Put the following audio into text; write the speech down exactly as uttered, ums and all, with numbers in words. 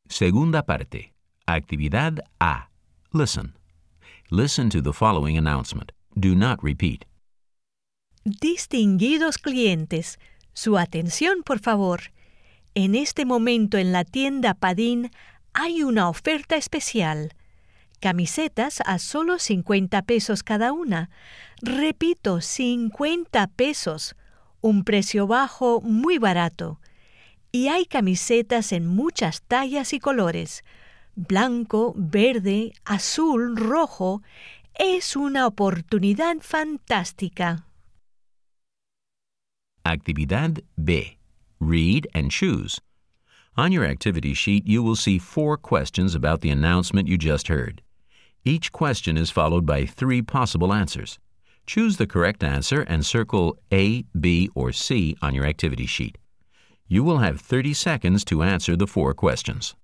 Segunda parte. Actividad A. Listen. Listen to the following announcement. Do not repeat. Distinguidos clientes, su atención, por favor. En este momento en la tienda Padín hay una oferta especial. Camisetas a solo cincuenta pesos cada una. Repito, cincuenta pesos. Un precio bajo, muy barato. Y hay camisetas en muchas tallas y colores. Blanco, verde, azul, rojo. Es una oportunidad fantástica. Actividad B. Read and choose. On your activity sheet, you will see four questions about the announcement you just heard. Each question is followed by three possible answers. Choose the correct answer and circle A, B, or C on your activity sheet. You will have thirty seconds to answer the four questions.